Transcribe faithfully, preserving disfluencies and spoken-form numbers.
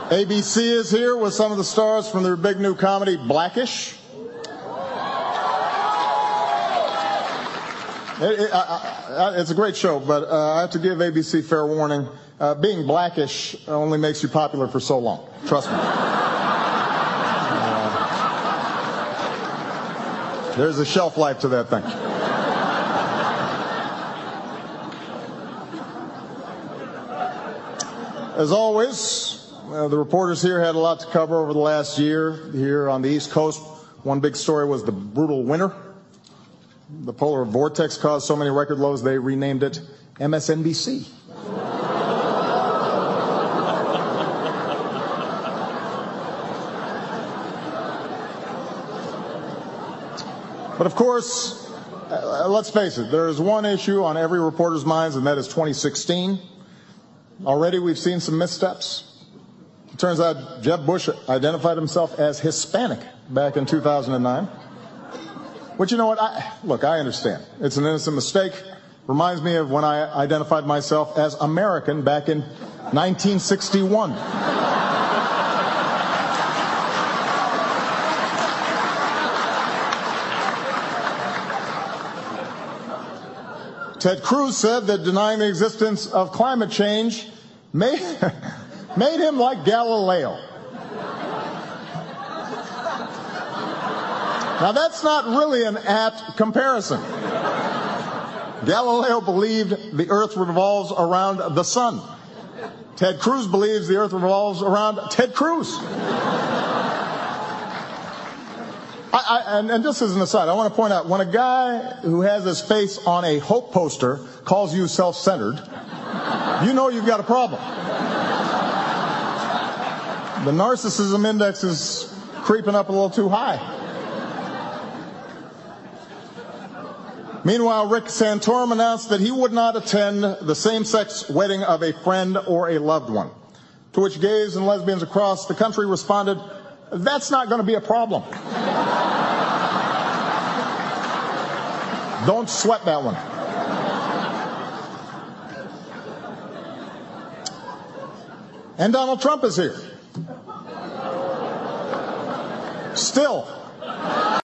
A B C is here with some of the stars from their big new comedy, Blackish. It, it, I, I, it's a great show, but uh, I have to give A B C fair warning. Uh, being Blackish only makes you popular for so long. Trust me. Uh, there's a shelf life to that thing. As always, uh, the reporters here had a lot to cover over the last year. Here on the East Coast, one big story was the brutal winter. The polar vortex caused so many record lows, they renamed it M S N B C. But of course, uh, let's face it, there is one issue on every reporter's minds, and that is twenty sixteen. Already we've seen some missteps. It turns out Jeb Bush identified himself as Hispanic back in two thousand nine. But you know what? I, look, I understand. It's an innocent mistake. Reminds me of when I identified myself as American back in nineteen sixty-one. Ted Cruz said that denying the existence of climate change made, made him like Galileo. Now, that's not really an apt comparison. Galileo believed the Earth revolves around the sun. Ted Cruz believes the Earth revolves around Ted Cruz. I, I, and, and just as an aside, I want to point out, when a guy who has his face on a hope poster calls you self-centered, you know you've got a problem. The narcissism index is creeping up a little too high. Meanwhile, Rick Santorum announced that he would not attend the same-sex wedding of a friend or a loved one, to which gays and lesbians across the country responded, "That's not going to be a problem." Don't sweat that one. And Donald Trump is here. Still.